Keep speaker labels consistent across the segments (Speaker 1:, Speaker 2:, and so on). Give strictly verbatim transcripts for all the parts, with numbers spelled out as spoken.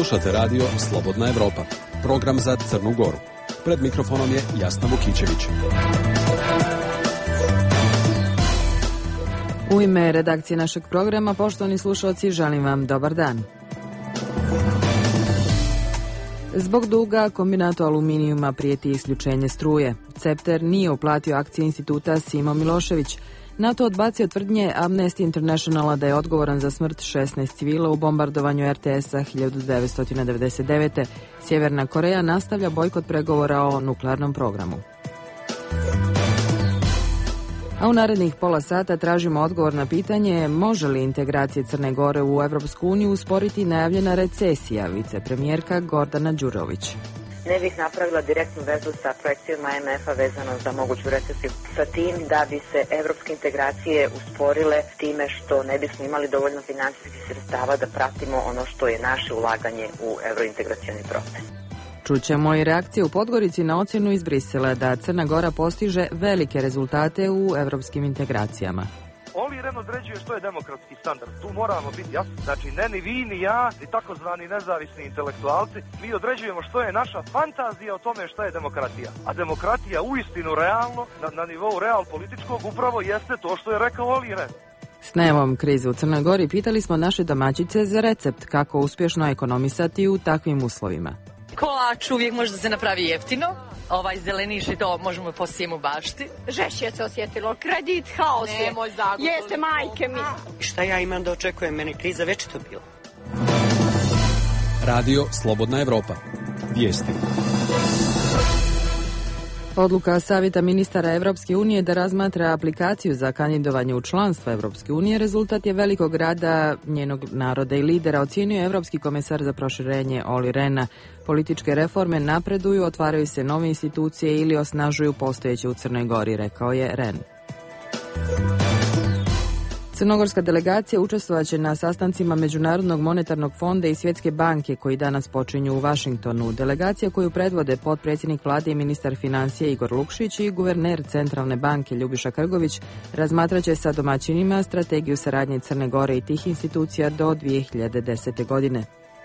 Speaker 1: Slušate radio Slobodna Evropa, program za Crnu Goru. Pred mikrofonom je Jasna Vukićević.
Speaker 2: U ime redakcije našeg programa, poštovani slušalci, želim vam dobar dan. Zbog duga kombinatu aluminijuma prijeti isključenje struje. Cepter nije uplatio akcije instituta Simo Milošević. NATO odbacio tvrdnje Amnesty Internationala da je odgovoran za smrt šesnaest civila u bombardovanju er te esa hiljadu devetsto devedeset devete. Sjeverna Koreja nastavlja bojkot pregovora o nuklearnom programu. A u narednih pola sata tražimo odgovor na pitanje može li integracija Crne Gore u Evropsku uniju usporiti najavljena recesija, vicepremijerka Gordana Đurović.
Speaker 3: Ne bih napravila direktnu vezu sa projekcijom a em ef-a vezano za moguću recesiju sa tim da bi se evropske integracije usporile time što ne bismo imali dovoljno finansijskih sredstava da pratimo ono što je naše ulaganje u evrointegracioni proces.
Speaker 2: Čućemo i reakcije u Podgorici na ocjenu iz Brisela da Crna Gora postiže velike rezultate u evropskim integracijama.
Speaker 4: Oli Ren određuje što je demokratski standard. Tu moramo biti jasni. Znači, ne ni vi, ni ja, ni takozvani nezavisni intelektualci. Mi određujemo što je naša fantazija o tome što je demokratija. A demokratija uistinu realno, na, na nivou real političkog, upravo jeste to što je rekao Oli Ren.
Speaker 2: S najavom krize u Crnoj Gori pitali smo naše domaćice za recept kako uspješno ekonomisati u takvim uslovima.
Speaker 5: Kolač uvijek može da se napravi jeftino. Ovaj zeleniš i to možemo po svijemu bašti.
Speaker 6: Žešće se osjetilo. Kredit, haos je. Jeste majke mi.
Speaker 7: Šta ja imam da očekujem? Meni kriza već to bila.
Speaker 1: Radio Slobodna Evropa. Vijesti.
Speaker 2: Odluka Savjeta ministara Evropske unije da razmatra aplikaciju za kandidovanje u članstvo Evropske unije rezultat je velikog rada njenog naroda i lidera, ocijenio Evropski komesar za proširenje Oli Rena. Političke reforme napreduju, otvaraju se nove institucije ili osnažuju postojeće u Crnoj Gori, rekao je Ren. Crnogorska delegacija učestvovaće na sastancima Međunarodnog monetarnog fonda i Svjetske banke koji danas počinju u Vašingtonu. Delegacija koju predvode potpredsjednik vlade i ministar financija Igor Lukšić i guverner Centralne banke Ljubiša Krgović razmatraće sa domaćinima strategiju saradnje Crne Gore i tih institucija do dvije hiljade desete. godine.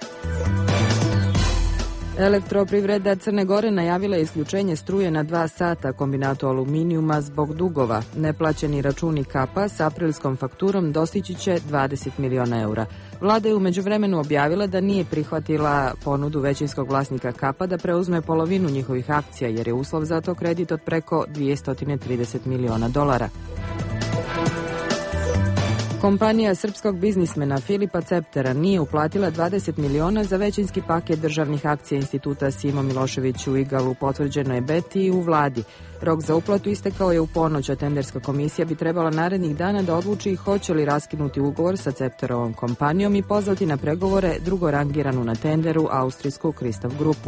Speaker 2: Elektroprivreda Crne Gore najavila je isključenje struje na dva sata kombinatu aluminijuma zbog dugova. Neplaćeni računi Kapa s aprilskom fakturom dostići će dvadeset miliona eura. Vlada je u međuvremenu objavila da nije prihvatila ponudu većinskog vlasnika Kapa da preuzme polovinu njihovih akcija jer je uslov za to kredit od preko dvjesto trideset miliona dolara. Kompanija srpskog biznismena Filipa Ceptera nije uplatila dvadeset miliona za većinski paket državnih akcija instituta Simo Milošević u Igalu, potvrđeno je Beti i u vladi. Rok za uplatu istekao je u ponoć, a tenderska komisija bi trebala narednih dana da odluči hoće li raskinuti ugovor sa Cepterovom kompanijom i pozvati na pregovore drugorangiranu na tenderu austrijsku Kristof grupu.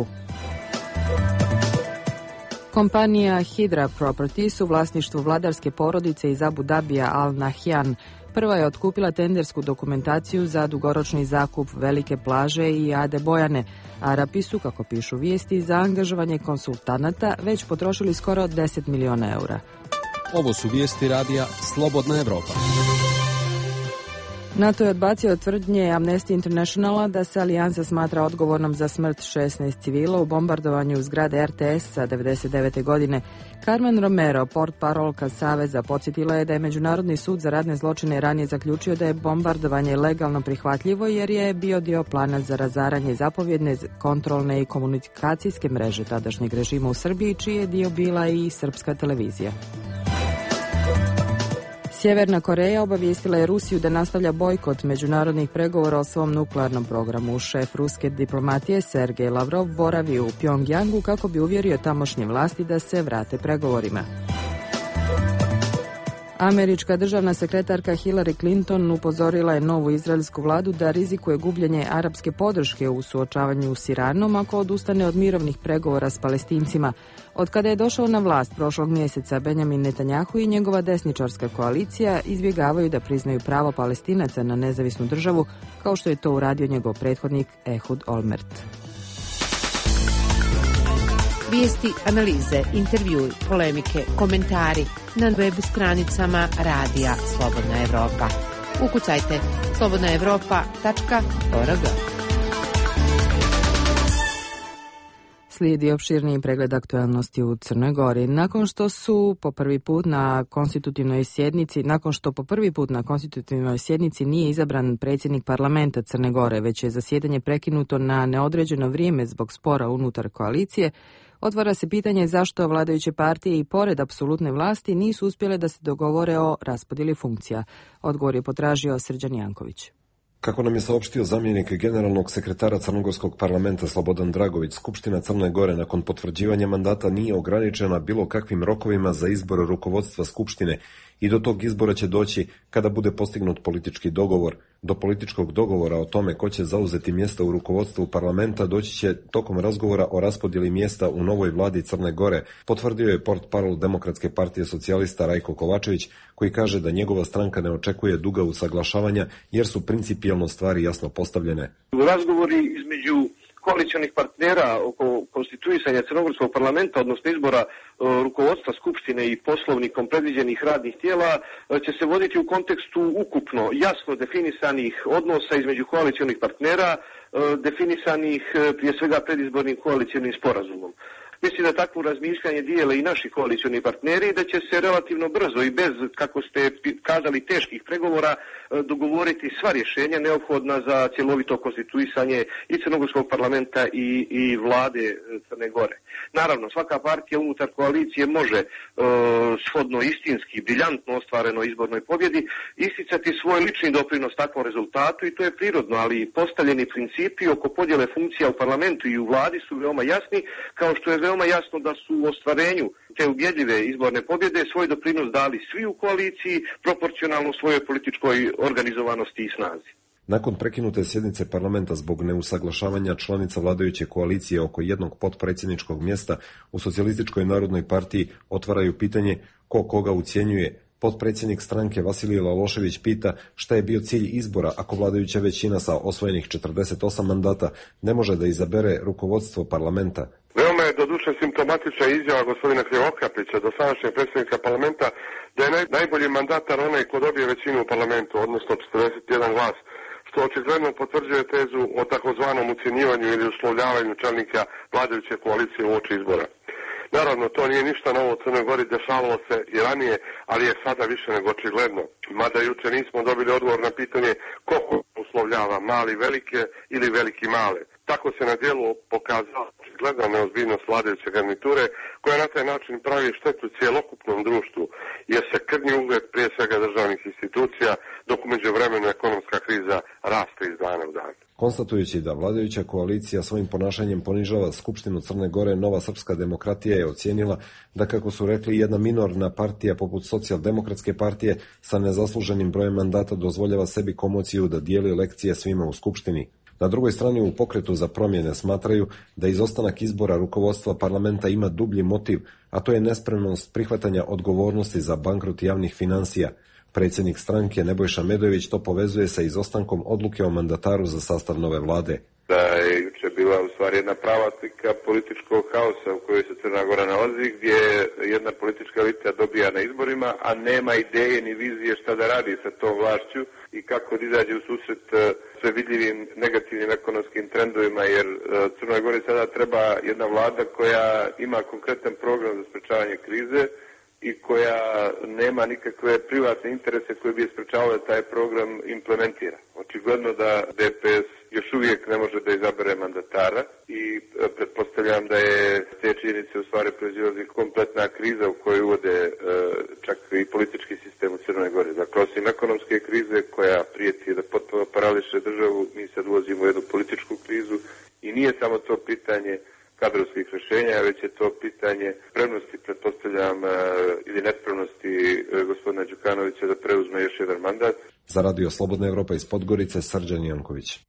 Speaker 2: Kompanija Hydra Properties u vlasništvu vladarske porodice iz Abu Dabija Al Nahyan prva je otkupila tendersku dokumentaciju za dugoročni zakup Velike plaže i Ade Bojane. Arapi su, kako pišu vijesti, za angažovanje konsultanata već potrošili skoro deset miliona eura.
Speaker 1: Ovo su vijesti radija Slobodna Evropa.
Speaker 2: NATO je odbacio tvrdnje Amnesty Internationala da se alijansa smatra odgovornom za smrt šesnaest civila u bombardovanju zgrade er te esa devedeset devete. godine. Carmen Romero, portparolka Saveza, podsjetila je da je Međunarodni sud za ratne zločine ranije zaključio da je bombardovanje legalno prihvatljivo jer je bio dio plana za razaranje zapovjedne, kontrolne i komunikacijske mreže tadašnjeg režima u Srbiji, čiji je dio bila i srpska televizija. Sjeverna Koreja obavijestila je Rusiju da nastavlja bojkot međunarodnih pregovora o svom nuklearnom programu. Šef ruske diplomatije Sergej Lavrov boravi u Pjongjangu kako bi uvjerio tamošnje vlasti da se vrate pregovorima. Američka državna sekretarka Hillary Clinton upozorila je novu izraelsku vladu da rizikuje gubljenje arapske podrške u suočavanju s Iranom ako odustane od mirovnih pregovora s Palestincima. Od kada je došao na vlast prošlog mjeseca, Benjamin Netanjahu i njegova desničarska koalicija izbjegavaju da priznaju pravo Palestinaca na nezavisnu državu, kao što je to uradio njegov prethodnik Ehud Olmert.
Speaker 8: Vijesti, analize, intervjui, polemike, komentari na web stranicama Radija Slobodna Evropa. Ukucajte slobodna evropa tačka org.
Speaker 2: Slijedi opširniji pregled aktualnosti u Crnoj Gori. Nakon što su po prvi put na konstitutivnoj sjednici, nakon što po prvi put na konstitutivnoj sjednici nije izabran predsjednik parlamenta Crne Gore, već je zasjedanje prekinuto na neodređeno vrijeme zbog spora unutar koalicije, otvara se pitanje zašto vladajuće partije i pored apsolutne vlasti nisu uspjele da se dogovore o raspodjeli funkcija. Odgovor je potražio Srđan Janković.
Speaker 9: Kako nam je saopštio zamjenik generalnog sekretara Crnogorskog parlamenta Slobodan Dragović, Skupština Crne Gore nakon potvrđivanja mandata nije ograničena bilo kakvim rokovima za izbor rukovodstva Skupštine i do tog izbora će doći kada bude postignut politički dogovor. Do političkog dogovora o tome ko će zauzeti mjesta u rukovodstvu parlamenta doći će tokom razgovora o raspodjeli mjesta u novoj vladi Crne Gore, potvrdio je portparol Demokratske partije socijalista Rajko Kovačević, koji kaže da njegova stranka ne očekuje duga usaglašavanja jer su principijelno stvari jasno postavljene.
Speaker 10: Razgovori između koalicionih partnera oko konstituisanja Crnogorskog parlamenta, odnosno izbora e, rukovodstva Skupštine i poslovnikom predviđenih radnih tijela, e, će se voditi u kontekstu ukupno jasno definisanih odnosa između koalicionih partnera, e, definisanih e, prije svega predizbornim koalicionim sporazumom. Mislim da takvo razmišljanje dijele i naši koalicioni partneri, da će se relativno brzo i bez, kako ste kazali, teških pregovora dogovoriti sva rješenja neophodna za cjelovito konstituisanje i Crnogorskog parlamenta i, i vlade Crne Gore. Naravno, svaka partija unutar koalicije može, e, shodno istinski, briljantno ostvarenoj izbornoj pobjedi, isticati svoj lični doprinos takvom rezultatu i to je prirodno, ali postavljeni principi oko podjele funkcija u parlamentu i u vladi su veoma jasni, kao što je veoma jasno da su u ostvarenju te ubjedljive izborne pobjede svoj doprinos dali svi u koaliciji, proporcionalno svojoj političkoj organizovanosti i snazi.
Speaker 9: Nakon prekinute sjednice parlamenta zbog neusaglašavanja članica vladajuće koalicije oko jednog potpredsjedničkog mjesta u Socijalističkoj narodnoj partiji otvaraju pitanje ko koga ucjenjuje. Potpredsjednik stranke Vasilij Lalošević pita šta je bio cilj izbora ako vladajuća većina sa osvojenih četrdeset osam mandata ne može da izabere rukovodstvo parlamenta.
Speaker 11: Veoma je doduše simptomatična izjava gospodina Krivokapića, dosadašnjeg predsjednika parlamenta, da je naj, najbolji mandatar onaj ko dobije većinu u parlamentu, odnosno četrdeset jedan glas, što očigledno potvrđuje tezu o takozvanom ucjenjivanju ili uslovljavanju čelnika vladajuće koalicije uoči izbora. Naravno, to nije ništa novo u Crnoj Gori, dešavalo se i ranije, ali je sada više nego očigledno. Mada juče nismo dobili odgovor na pitanje koliko uslovljava, mali velike ili veliki male. Tako se na dijelu pokazala očigledna neozbiljnost vladajuće garniture, koja na taj način pravi štetu cjelokupnom društvu, jer se krnji ugled prije svega državnih institucija, dok u međuvremenu ekonomska kriza raste iz dana u dan.
Speaker 9: Konstatujući da vladajuća koalicija svojim ponašanjem ponižava Skupštinu Crne Gore, Nova srpska demokratija je ocijenila da, kako su rekli, jedna minorna partija poput Socijaldemokratske partije sa nezasluženim brojem mandata dozvoljava sebi komociju da dijeli lekcije svima u Skupštini. Na drugoj strani u Pokretu za promjene smatraju da izostanak izbora rukovodstva parlamenta ima dublji motiv, a to je nespremnost prihvatanja odgovornosti za bankrot javnih financija. Predsjednik stranke Nebojša Medojević to povezuje sa izostankom odluke o mandataru za sastav nove vlade.
Speaker 11: Da je juče bila u stvari jedna prava slika političkog haosa u kojoj se Crna Gora nalazi, gdje jedna politička elita dobija na izborima, a nema ideje ni vizije šta da radi sa tom vlašću i kako da izađe u susret sve vidljivim negativnim ekonomskim trendovima, jer Crnoj Gori sada treba jedna vlada koja ima konkretan program za sprečavanje krize i koja nema nikakve privatne interese koje bi je sprečavale da taj program implementira. Očigledno da D P S još uvijek ne može da izabere mandatara i pretpostavljam da je te činjenice u stvari proizilazi kompletna kriza u kojoj uvode čak i politički sistem u Crnoj Gori. Dakle, osim ekonomske krize koja prijeti da potpuno parališe državu, mi sad ulazimo u jednu političku krizu i nije samo to pitanje kadrovskih rješenja, već je to pitanje spremnosti, pretpostavljam, ili nespremnosti gospodina Đukanovića da preuzme još jedan mandat.
Speaker 9: Za Radio Slobodna Evropa iz Podgorice, Srđan Janković.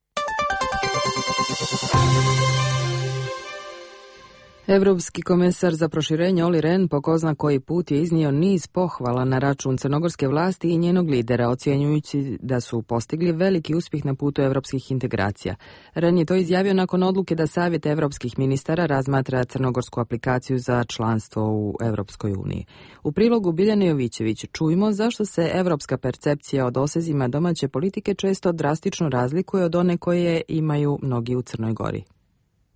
Speaker 2: Evropski komesar za proširenje Olli Rehn po ko zna koji put je iznio niz pohvala na račun crnogorske vlasti i njenog lidera, ocjenjujući da su postigli veliki uspjeh na putu evropskih integracija. Rehn je to izjavio nakon odluke da Savjet evropskih ministara razmatra crnogorsku aplikaciju za članstvo u Evropskoj uniji. U prilogu Biljane Jovićević čujmo zašto se evropska percepcija o dosezima domaće politike često drastično razlikuje od one koje imaju mnogi u Crnoj Gori.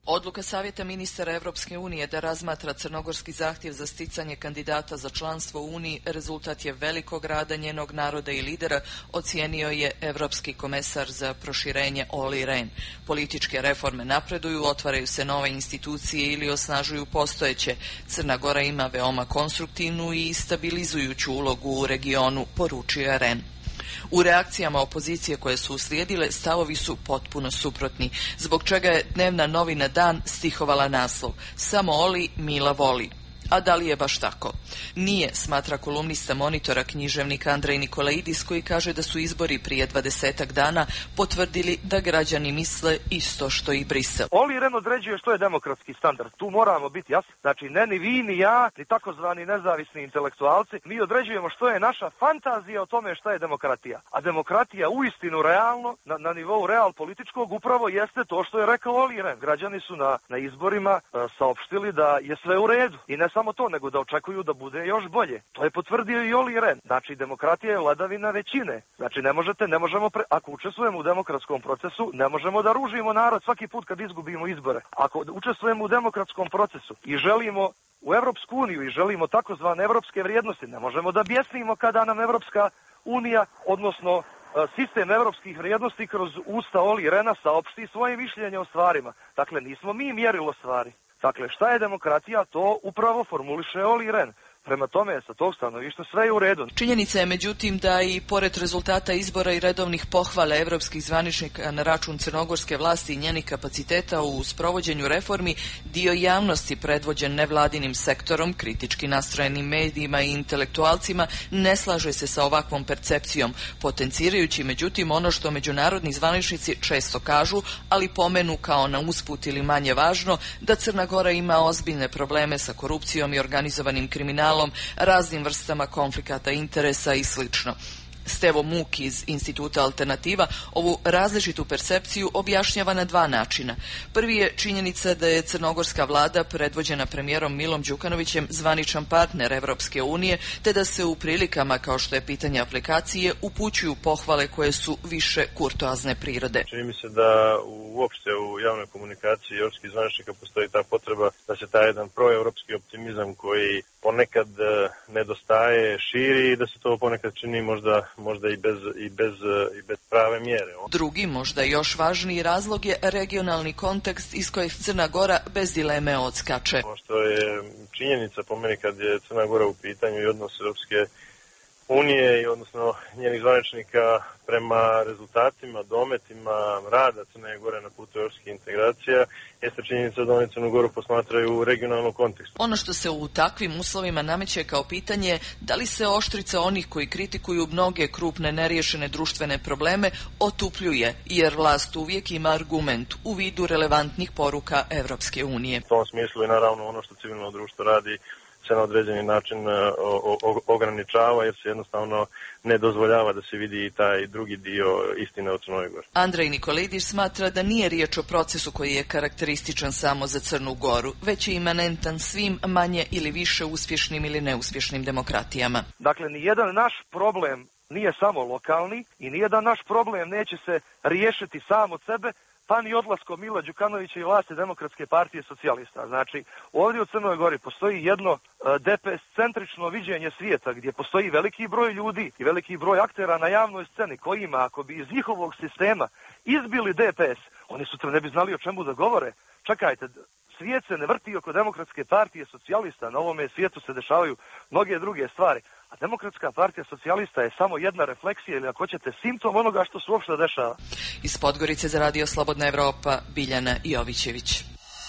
Speaker 12: Odluka Savjeta ministara Evropske unije da razmatra crnogorski zahtjev za sticanje kandidata za članstvo u Uniji rezultat je velikog rada njenog naroda i lidera, ocijenio je Evropski komesar za proširenje Olli Rehn. Političke reforme napreduju, otvaraju se nove institucije ili osnažuju postojeće. Crna Gora ima veoma konstruktivnu i stabilizujuću ulogu u regionu, poručio je Rehn. U reakcijama opozicije koje su uslijedile stavovi su potpuno suprotni, zbog čega je dnevna novina Dan stihovala naslov "Samo Olli Mila voli". A da li je baš tako? Nije, smatra kolumnista Monitora književnik Andrej Nikolaidis, koji kaže da su izbori prije dvadesetak dana potvrdili da građani misle isto što i Brisel.
Speaker 4: Olli Rehn određuje što je demokratski standard. Tu moramo biti jasni. Znači, ne ni vi, ni ja, ni takozvani nezavisni intelektualci. Mi određujemo što je naša fantazija o tome šta je demokratija. A demokratija uistinu realno, na, na nivou real političkog, upravo jeste to što je rekao Olli Rehn. Građani su na, na izborima uh, saopštili da je sve u redu. I ne samo to, nego da očekuju da bude još bolje. To je potvrdio i Olli Rehn. Znači, demokratija je vladavina većine. Znači, ne možete, ne možemo, pre... ako učestvujemo u demokratskom procesu, ne možemo da ružimo narod svaki put kad izgubimo izbore. Ako učestvujemo u demokratskom procesu i želimo u Evropsku uniju i želimo takozvane evropske vrijednosti, ne možemo da bjesnimo kada nam Evropska unija, odnosno sistem evropskih vrijednosti kroz usta Olli Rehna saopšti svoje mišljenje o stvarima. Dakle, nismo mi mjerilo stvari. Dakle, šta je demokratija, to upravo formuliše Olli Rehn. Prema tome, sa tog stanovišta sve je u redu.
Speaker 12: Činjenica je, međutim, da i pored rezultata izbora i redovnih pohvala evropskih zvaničnika na račun crnogorske vlasti i njenih kapaciteta u sprovođenju reformi, dio javnosti predvođen nevladinim sektorom, kritički nastrojenim medijima i intelektualcima ne slaže se sa ovakvom percepcijom, potencirajući, međutim, ono što međunarodni zvaničnici često kažu, ali pomenu kao na usput ili manje važno, da Crna Gora ima ozbiljne probleme sa korupcijom i organizovanim kriminalom, raznim vrstama konflikata interesa i slično. Stevo Muk iz Instituta Alternativa ovu različitu percepciju objašnjava na dva načina. Prvi je činjenica da je crnogorska vlada predvođena premijerom Milom Đukanovićem zvaničan partner Evropske unije, te da se u prilikama kao što je pitanje aplikacije upućuju pohvale koje su više kurtoazne prirode.
Speaker 13: Čini mi se da uopšte u javnoj komunikaciji evropskih zvaničnika postoji ta potreba da se taj jedan proevropski optimizam koji ponekad nedostaje širi i da se to ponekad čini možda možda i bez, i bez, i bez prave mjere.
Speaker 12: Drugi, možda još važniji razlog je regionalni kontekst iz kojeg Crna Gora bez dileme odskače.
Speaker 13: Ono što je činjenica po meni kad je Crna Gora u pitanju i odnos Europske unije i odnosno njenih zvaničnika prema rezultatima, dometima rada Crne Gore na putu europskih integracija, jeste činjenica da oni Crnu Goru posmatraju u regionalnom kontekstu.
Speaker 12: Ono što se u takvim uslovima nameće kao pitanje, da li se oštrica onih koji kritikuju mnoge krupne neriješene društvene probleme otupljuje, jer vlast uvijek ima argument u vidu relevantnih poruka Evropske unije.
Speaker 13: U tom smislu i naravno ono što civilno društvo radi se na određeni način o, o, ograničava jer se jednostavno ne dozvoljava da se vidi i taj drugi dio istine o Crnoj Gori.
Speaker 12: Andrej Nikolaidis smatra da nije riječ o procesu koji je karakterističan samo za Crnu Goru, već je imanentan svim manje ili više uspješnim ili neuspješnim demokratijama.
Speaker 4: Dakle, nijedan naš problem nije samo lokalni i nijedan naš problem neće se riješiti sam od sebe, pa ni odlaskom Mila Đukanovića i vlasti Demokratske partije socijalista. Znači, ovdje u Crnoj Gori postoji jedno D P S-centrično viđenje svijeta gdje postoji veliki broj ljudi i veliki broj aktera na javnoj sceni kojima, ako bi iz njihovog sistema izbili D P S, oni sutra ne bi znali o čemu da govore. Čekajte, svijet se ne vrti oko Demokratske partije socijalista, na ovome svijetu se dešavaju mnoge druge stvari. A Demokratska partija socijalista je samo jedna refleksija ili ako hoćete simptom onoga što se uopšte dešava.
Speaker 12: Iz Podgorice za Radio Slobodna Evropa, Biljana Jovićević.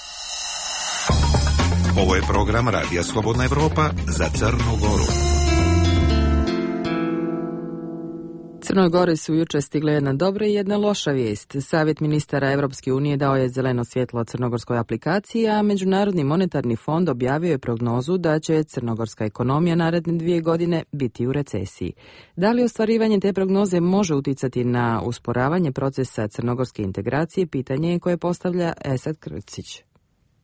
Speaker 14: Ovo je program Radija Slobodna Evropa za Crnu Goru.
Speaker 2: Crnoj Gori su jučer stigle jedna dobra i jedna loša vijest. Savjet ministara Evropske unije dao je zeleno svjetlo crnogorskoj aplikaciji, a Međunarodni monetarni fond objavio je prognozu da će crnogorska ekonomija naredne dvije godine biti u recesiji. Da li ostvarivanje te prognoze može uticati na usporavanje procesa crnogorske integracije, pitanje je koje postavlja Esad Krcić.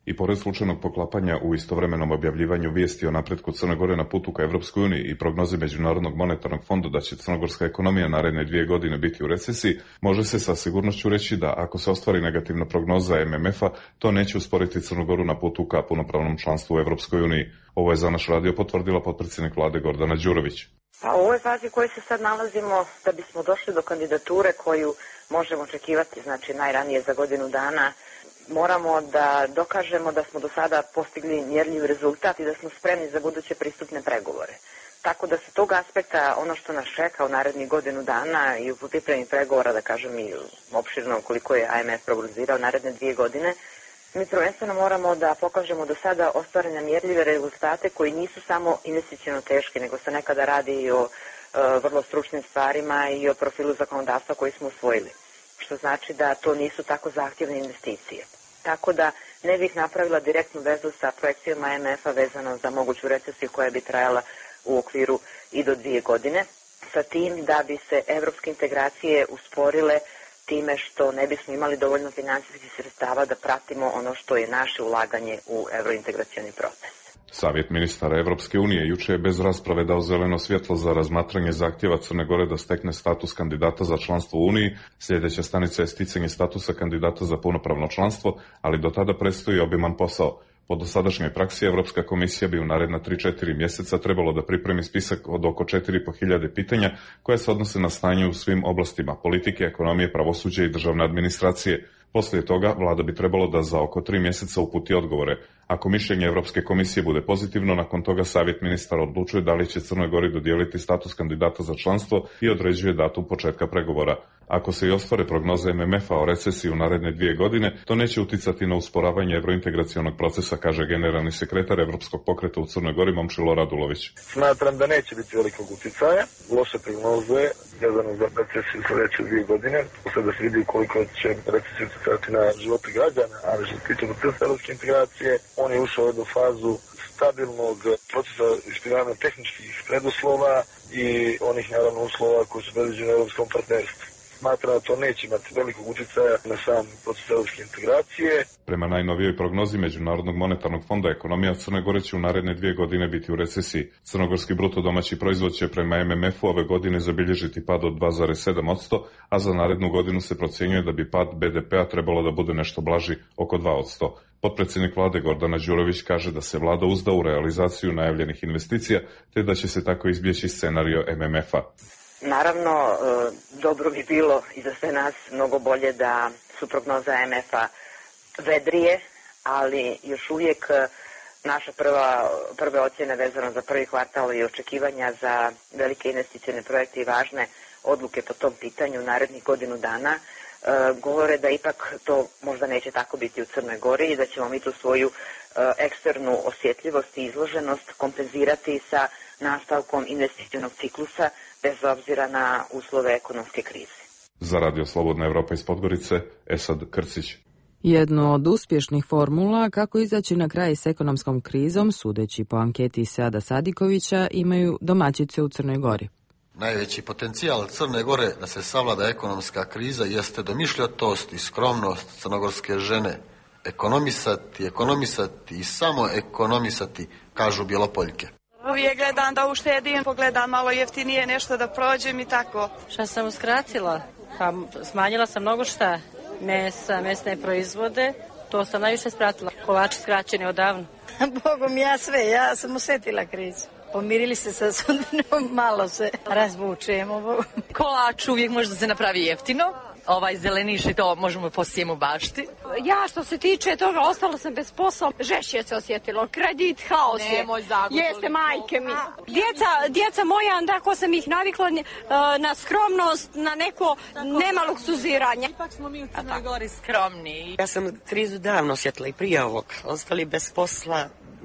Speaker 15: I pored slučajnog poklapanja u istovremenom objavljivanju vijesti o napretku Crne Gore na putu ka Evropskoj uniji i prognoze Međunarodnog monetarnog fonda da će crnogorska ekonomija naredne dvije godine biti u recesiji, može se sa sigurnošću reći da ako se ostvari negativna prognoza M M F-a, to neće usporiti Crnu Goru na putu ka punopravnom članstvu u Evropskoj uniji. Ovo je za naš radio potvrdila potpredsjednik vlade Gordana Đurović.
Speaker 3: Pa u ovoj fazi u kojoj se sad nalazimo, da bismo došli do kandidature koju možemo očekivati, znači najranije za godinu dana, moramo da dokažemo da smo do sada postigli mjerljiv rezultat i da smo spremni za buduće pristupne pregovore. Tako da sa tog aspekta ono što nas čeka u narednih godinu dana i u pripremi pregovora, da kažem i opširno koliko je I M F prognozirao naredne dvije godine, mi prvenstveno moramo da pokažemo do sada ostvarene mjerljive rezultate koji nisu samo investiciono teški, nego se nekada radi i o e, vrlo stručnim stvarima i o profilu zakonodavstva koji smo usvojili. Što znači da to nisu tako zahtjevne investicije. Tako da ne bih napravila direktnu vezu sa projekcijama I M F-a vezano za moguću recesiju koja bi trajala u okviru i do dvije godine, sa tim da bi se evropske integracije usporile time što ne bismo imali dovoljno financijskih sredstava da pratimo ono što je naše ulaganje u eurointegracioni proces.
Speaker 15: Savjet ministara Evropske unije juče je bez rasprave dao zeleno svjetlo za razmatranje zahtjeva Crne Gore da stekne status kandidata za članstvo u Uniji. Sljedeća stanica je sticanje statusa kandidata za punopravno članstvo, ali do tada predstoji obiman posao. Po dosadašnjoj praksi Evropska komisija bi u naredna tri do četiri mjeseca trebalo da pripremi spisak od oko četiri i po hiljade pitanja koje se odnose na stanje u svim oblastima politike, ekonomije, pravosuđa i državne administracije. Poslije toga vlada bi trebalo da za oko tri mjeseca uputi odgovore. Ako mišljenje Evropske komisije bude pozitivno, nakon toga savjet ministara odlučuje da li će Crnoj Gori dodijeliti status kandidata za članstvo i određuje datum početka pregovora. Ako se i ostvare prognoze M M F-a o recesiji u naredne dvije godine, to neće uticati na usporavanje evrointegracionog procesa, kaže generalni sekretar Evropskog pokreta u Crnoj Gori Momčilo Radulović.
Speaker 13: Smatram da neće biti velikog uticaja. Loše prognoze vezano za recesiju sljedeće dvije godine. Posle da se vidi koliko će recesija uticati na živote građana, ali što se tiče procesa evropske integracije, on je ušao u jednu fazu stabilnog procesa ispunjavanja tehničkih preduslova i onih naravno uslova koji su predviđeni u evropskom partnerstvu. Smatra da to neće imati velikog utjecaja na sam proces evropske integracije.
Speaker 15: Prema najnovijoj prognozi Međunarodnog monetarnog fonda, ekonomija Crne Gore će u naredne dvije godine biti u recesiji. Crnogorski bruto domaći proizvod će prema M M F-u ove godine zabilježiti pad od dva zarez sedam posto, a za narednu godinu se procjenjuje da bi pad B D P-a trebalo da bude nešto blaži, oko dva posto. Potpredsjednik vlade Gordana Đurović kaže da se vlada uzda u realizaciju najavljenih investicija, te da će se tako izbjeći scenario M M F-a.
Speaker 3: Naravno, dobro bi bilo i za sve nas mnogo bolje da su prognoze I M F-a vedrije, ali još uvijek naša prva, prve ocjene vezano za prvi kvartal i očekivanja za velike investicijne projekte i važne odluke po tom pitanju narednih godinu dana govore da ipak to možda neće tako biti u Crnoj Gori i da ćemo mi tu svoju eksternu osjetljivost i izloženost kompenzirati sa nastavkom investicionog ciklusa bez obzira na uslove ekonomske krize.
Speaker 15: Za Radio Slobodna Evropa iz Podgorice, Esad Krcić.
Speaker 2: Jedno od uspješnih formula kako izaći na kraj s ekonomskom krizom, sudeći po anketi Seada Sadikovića, imaju domaćice u Crnoj Gori.
Speaker 16: Najveći potencijal Crne Gore da se savlada ekonomska kriza jeste domišljatost i skromnost crnogorske žene. Ekonomisati, ekonomisati i samo ekonomisati, kažu Bjelopoljke.
Speaker 17: Uvijek gledam da uštedim, pogledam malo jeftinije nešto da prođem i tako.
Speaker 18: Šta sam uskratila? Pa smanjila sam mnogo šta. Mesa, mesne proizvode, to sam najviše skratila. Kolači skraćeni odavno.
Speaker 19: Bogom ja sve, ja sam osjetila krizu. Pomirili se sa sudbinom, malo se razvučemo.
Speaker 5: Kolač uvijek može da se napravi jeftino. Ovaj zeleniš i to možemo po sjemu bašti.
Speaker 6: Ja što se tiče toga, ostala sam bez posla. Žešće se osjetilo. Kredit, haos je. Jeste, majke mi. Djeca, djeca moja, andako sam ih navikla na skromnost, na neko nema luksuziranja.
Speaker 5: Ipak smo mi u Crnoj Gori skromni.
Speaker 7: Ja sam krizu davno osjetila i prije ovog. Ostali bez posla,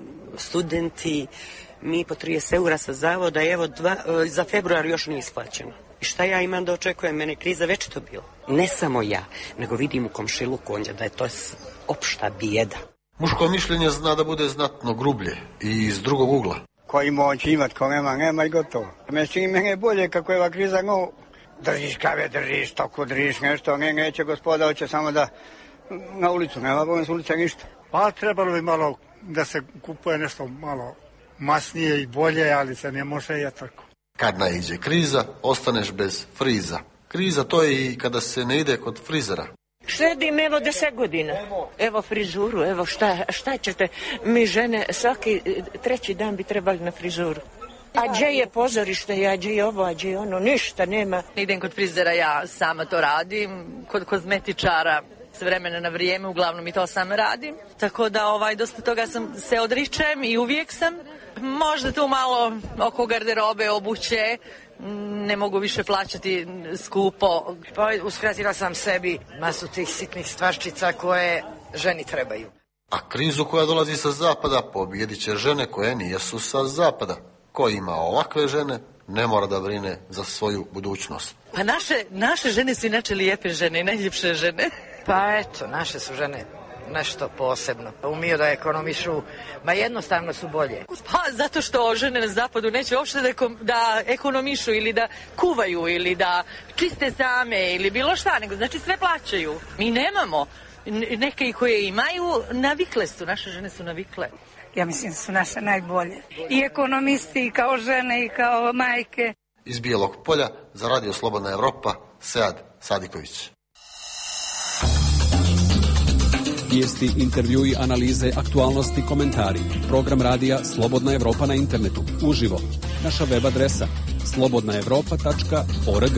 Speaker 7: studenti, mi po trideset eura sa zavoda, evo dva, za februar još nije isplaćeno. I šta ja imam da očekujem, mene kriza već to bilo. Ne samo ja, nego vidim u komšiluku ondje da je to opšta bijeda.
Speaker 16: Muško mišljenje zna da bude znatno grublje i iz drugog ugla.
Speaker 20: Koji moć imat, ko nema, nema i gotovo. Mislim, mene je bolje kako je ova kriza, no, držiš kave, držiš stoku, držiš nešto, ne, neće gospoda, hoće samo da na ulicu, nema bome s ulice ništa. Pa trebalo bi malo da se kupuje nešto malo masnije i bolje, ali se ne može je tako.
Speaker 16: Kad naiđe kriza, ostaneš bez friza. Kriza to je i kada se ne ide kod frizera.
Speaker 21: Šedim evo deset godina, evo frizuru, evo šta, šta ćete, mi žene svaki treći dan bi trebali na frizuru. A gdje je pozorište, a gdje je ovo, a gdje je ono, ništa nema.
Speaker 5: Idem kod frizera, ja sama to radim, kod kozmetičara s vremena na vrijeme, uglavnom i to sam radim. Tako da ovaj, dosta toga sam se odričem i uvijek sam. Možda tu malo oko garderobe, obuće, ne mogu više plaćati skupo.
Speaker 22: Pa uskratila sam sebi masu tih sitnih stvarčica koje ženi trebaju.
Speaker 16: A krizu koja dolazi sa zapada pobjedit će žene koje nijesu sa zapada. Ko ima ovakve žene, ne mora da brine za svoju budućnost.
Speaker 5: Pa naše, naše žene su inače lijepe žene i najljepše žene.
Speaker 22: Pa eto, naše su žene nešto posebno. Umiju da ekonomišu, ma jednostavno su bolje.
Speaker 5: Pa zato što žene na zapadu neće uopšte da, da ekonomišu ili da kuvaju ili da čiste same ili bilo šta, nego znači sve plaćaju. Mi nemamo. Neke koje imaju, navikle su, naše žene su navikle.
Speaker 6: Ja mislim da su naše najbolje. I ekonomisti, i kao žene, i kao majke.
Speaker 16: Iz Bijelog Polja za Radio Slobodna Evropa, Sead Sadiković.
Speaker 1: Vijesti, intervjui, analize, aktualnosti, komentari. Program radija Slobodna Evropa na internetu. Uživo. Naša web adresa slobodna evropa tačka org.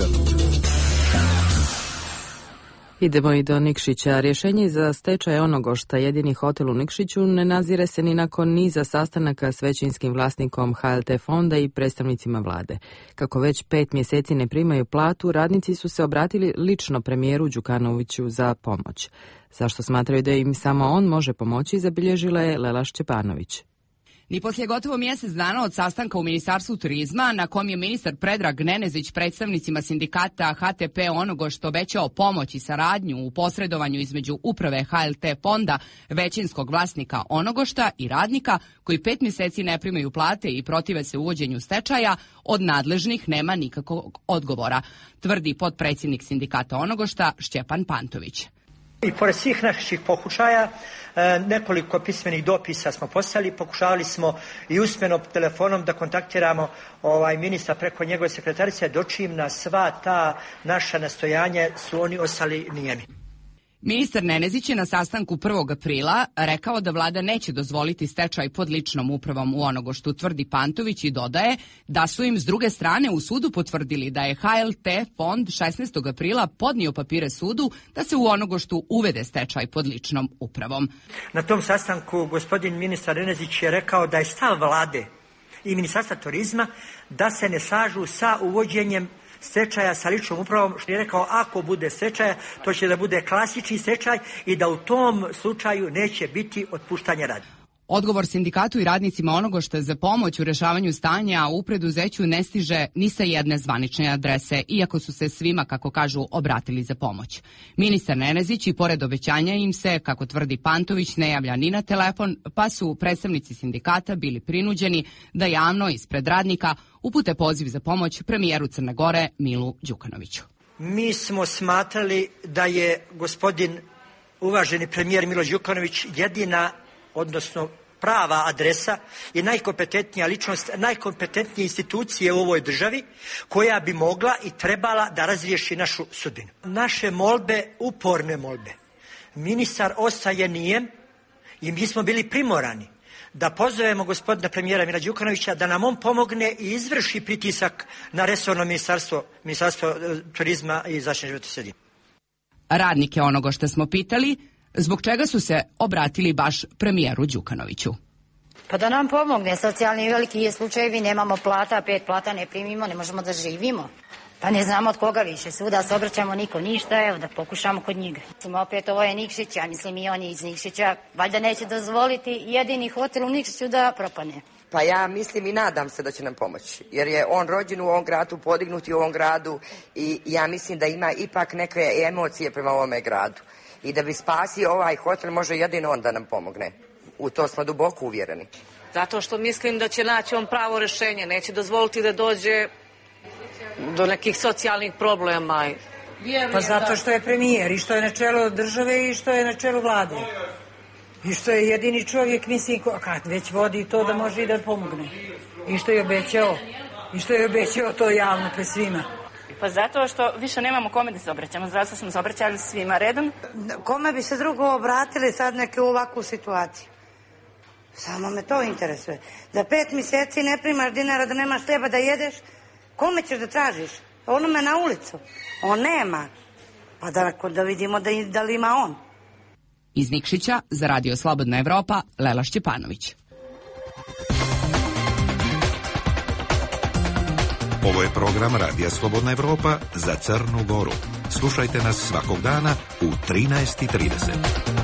Speaker 2: Idemo i do Nikšića. Rješenje za stečaj Onogošta, jedini hotel u Nikšiću, ne nazire se ni nakon niza sastanaka s većinskim vlasnikom H L T fonda i predstavnicima vlade. Kako već pet mjeseci ne primaju platu, radnici su se obratili lično premijeru Đukanoviću za pomoć. Zašto smatraju da im samo on može pomoći, zabilježila je Lela Šćepanović.
Speaker 23: Ni poslije gotovo mjesec dana od sastanka u Ministarstvu turizma, na kom je ministar Predrag Nenezić predstavnicima sindikata H T P Onogošt obećao pomoć i saradnju u posredovanju između uprave H L T fonda, većinskog vlasnika Onogošta i radnika koji pet mjeseci ne primaju plate i protive se uvođenju stečaja, od nadležnih nema nikakvog odgovora, tvrdi potpredsjednik sindikata Onogošta Šćepan Pantović.
Speaker 24: I pored svih naših pokušaja, nekoliko pismenih dopisa smo poslali, pokušavali smo i usmeno telefonom da kontaktiramo ovaj ministra preko njegove sekretarice, dočim na sva ta naša nastojanja su oni ostali nijemi.
Speaker 23: Ministar Nenezić je na sastanku prvog aprila rekao da vlada neće dozvoliti stečaj pod ličnom upravom u Onogoštu, tvrdi Pantović, i dodaje da su im s druge strane u sudu potvrdili da je H L T fond šesnaestog aprila podnio papire sudu da se u Onogoštu uvede stečaj pod ličnom upravom.
Speaker 24: Na tom sastanku gospodin ministar Nenezić je rekao da je stav vlade i Ministarstva turizma da se ne slažu sa uvođenjem stečaja sa ličnom upravom, što je rekao ako bude stečaja, to će da bude klasični stečaj i da u tom slučaju neće biti otpuštanja radnika.
Speaker 23: Odgovor sindikatu i radnicima Onogošta za pomoć u rješavanju stanja u preduzeću ne stiže ni sa jedne zvanične adrese, iako su se svima, kako kažu, obratili za pomoć. Ministar Nenezić i pored obećanja im se, kako tvrdi Pantović, ne javlja ni na telefon, pa su predstavnici sindikata bili prinuđeni da javno ispred radnika upute poziv za pomoć premijeru Crne Gore Milu Đukanoviću.
Speaker 24: Mi smo smatrali da je gospodin uvaženi premijer Milo Đukanović jedina, odnosno prava adresa i najkompetentnija ličnost, najkompetentnije institucije u ovoj državi koja bi mogla i trebala da razriješi našu sudbinu. Naše molbe, uporne molbe, ministar ostaje nijem i mi smo bili primorani da pozovemo gospodina premijera Mila Đukanovića da nam on pomogne i izvrši pritisak na resorno ministarstvo, ministarstvo turizma i zaštite životne sredine.
Speaker 23: Radnike Onogošta smo pitali zbog čega su se obratili baš premijeru Đukanoviću.
Speaker 25: Pa da nam pomogne, socijalni veliki je slučajevi, nemamo plata, pet plata ne primimo, ne možemo da živimo. Pa ne znamo od koga više, svuda se obraćamo, niko ništa, evo da pokušamo kod njega. Smo opet, ovo je Nikšić, ja mislim i on je iz Nikšića, valjda neće dozvoliti jedini hotel u Nikšiću da propane.
Speaker 26: Pa ja mislim i nadam se da će nam pomoći, jer je on rođen u ovom gradu, podignut u ovom gradu i ja mislim da ima ipak neke emocije prema ovome gradu. I da bi spasio ovaj hotel može jedino on da nam pomogne. U to smo duboko uvjereni.
Speaker 22: Zato što mislim da će naći on pravo rješenje, neće dozvoliti da dođe do nekih socijalnih problema.
Speaker 27: Pa zato što je premijer i što je na čelu države i što je na čelu vlade.
Speaker 19: I što je jedini čovjek, mislim, kad već vodi to da može i da pomogne. I što je obećao, i što je obećao to javno pred svima.
Speaker 4: Pa zato što više nemamo kome da se obraćamo. Zato smo se obraćali svima redom.
Speaker 8: Kome bi se drugo obratili sad neke u ovakvu situaciju? Samo me to interesuje. Da pet mjeseci ne primaš dinara, da nemaš hljeba da jedeš, kome ćeš da tražiš? Onome na ulicu. On nema. Pa da, da vidimo da, da li ima on.
Speaker 23: Iz Nikšića za Radio Slobodna Evropa, Lela Šćepanović.
Speaker 14: Ovo je program Radija Slobodna Evropa za Crnu Goru. Slušajte nas svakog dana u trinaest i trideset.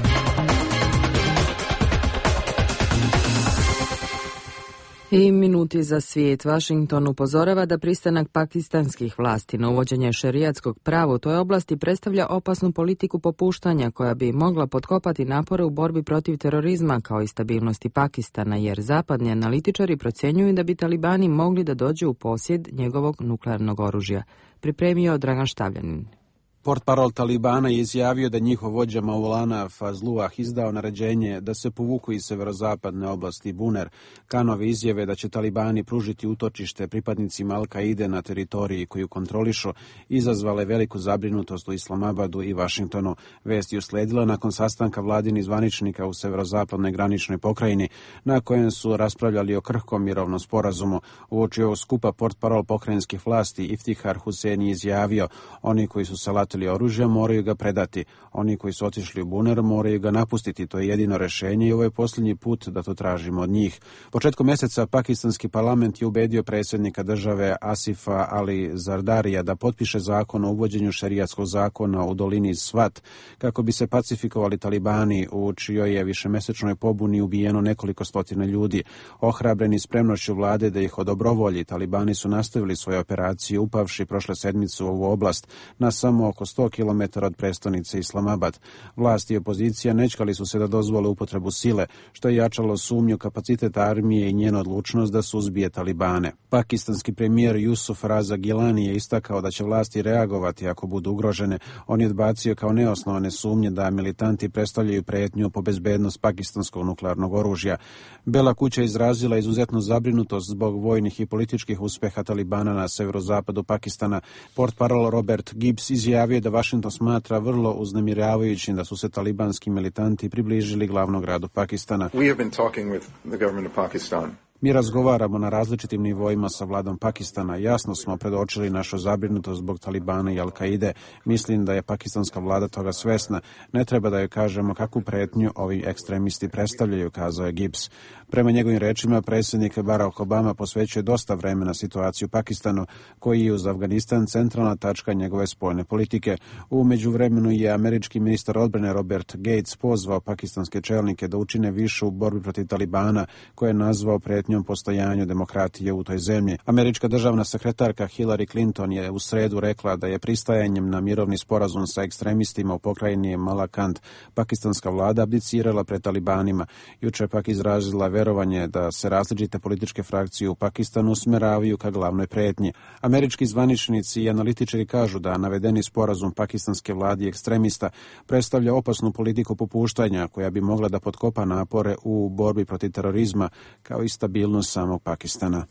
Speaker 2: I minuti za svijet. Washington upozorava da pristanak pakistanskih vlasti na uvođenje šerijatskog prava u toj oblasti predstavlja opasnu politiku popuštanja koja bi mogla potkopati napore u borbi protiv terorizma kao i stabilnosti Pakistana, jer zapadni analitičari procjenjuju da bi talibani mogli da dođu u posjed njegovog nuklearnog oružja. Pripremio Dragan Štavljanin.
Speaker 9: Portparol Talibana je izjavio da njihov vođa Maulana Fazluah izdao naređenje da se povuku iz severozapadne oblasti Buner. Kanove izjave da će Talibani pružiti utočište pripadnicima Al-Kaide na teritoriji koju kontrolišu izazvale veliku zabrinutost u Islamabadu i Vašingtonu. Vest je usledila nakon sastanka vladinih zvaničnika u severozapadnoj graničnoj pokrajini na kojem su raspravljali o krhkom mirovnom sporazumu. Uoči ovog skupa portparol pokrajinskih vlasti Iftihar Hussein je izjavio: oni koji su salatili oružja moraju ga predati. Oni koji su otišli u Buner moraju ga napustiti. To je jedino rešenje i ovo je posljednji put da to tražimo od njih. Početkom mjeseca pakistanski parlament je ubedio predsjednika države Asifa Ali Zardarija da potpiše zakon o uvođenju šerijatskog zakona u dolini Svat kako bi se pacifikovali talibani u čijoj je višemesečnoj pobuni ubijeno nekoliko stotina ljudi. Ohrabreni spremnošću vlade da ih odobrovolji, talibani su nastavili svoje operacije upavši prošle sedmice u ovu oblast na samo oko sto kilometara od prestonice Islamabad. Vlasti i opozicija nečkali su se da dozvole upotrebu sile, što je jačalo sumnju kapacitet armije i njenu odlučnost da suzbije talibane. Pakistanski premijer Yusuf Raza Gilani je istakao da će vlasti reagovati ako budu ugrožene. On je odbacio kao neosnovane sumnje da militanti predstavljaju pretnju po bezbednost pakistanskog nuklearnog oružja. Bela kuća je izrazila izuzetnu zabrinutost zbog vojnih i političkih uspeha talibana na severozapadu Pakistana. Portparol Robert Gibbs izjavio da Washington smatra vrlo uznemiravajućim da su se talibanski militanti približili glavnom gradu Pakistana.
Speaker 10: We have been talking with the government of Pakistan.
Speaker 9: Mi razgovaramo na različitim nivoima sa vladom Pakistana. Jasno smo predočili našu zabrinutost zbog Talibana i Al-Kaide. Mislim da je pakistanska vlada toga svesna. Ne treba da joj kažemo kakvu pretnju ovi ekstremisti predstavljaju, kazao je Gibbs. Prema njegovim rečima, predsjednik Barack Obama posvećuje dosta vremena situaciju u Pakistanu, koji je uz Afganistan centralna tačka njegove spoljne politike. U međuvremenu je američki ministar odbrane Robert Gates pozvao pakistanske čelnike da učine više u borbi protiv Talibana, koje je nazvao pretnju postojanju demokratije u toj zemlji. Američka državna sekretarka Hillary Clinton je u sredu rekla da je pristajanjem na mirovni sporazum sa ekstremistima u pokrajini Malakand pakistanska vlada abdicirala pred talibanima. Juče pak izrazila verovanje da se različite političke frakcije u Pakistanu usmeravaju ka glavnoj pretnji. Američki zvaničnici i analitičari kažu da navedeni sporazum pakistanske vlade i ekstremista predstavlja opasnu politiku popuštanja koja bi mogla da potkopa napore u borbi protiv terorizma kao i stabilnost samog Pakistana.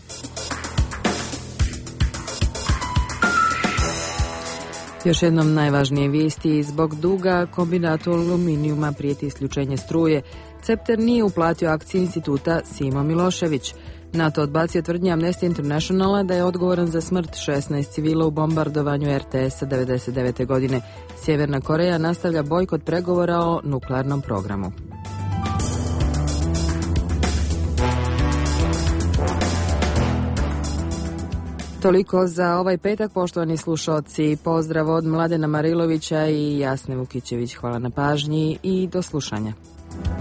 Speaker 2: Još jednom najvažnije vijesti: zbog duga kombinatu aluminijuma prijeti isključenje struje. Cepter nije uplatio akcije instituta Simo Milošević. NATO odbacio tvrdnje Amnesty Internationala da je odgovoran za smrt šesnaest civila u bombardovanju R T S-a devedeset devete. godine. Sjeverna Koreja nastavlja bojkot pregovora o nuklearnom programu. Toliko za ovaj petak, poštovani slušalci. Pozdrav od Mladena Marilovića i Jasne Vukićević. Hvala na pažnji i do slušanja.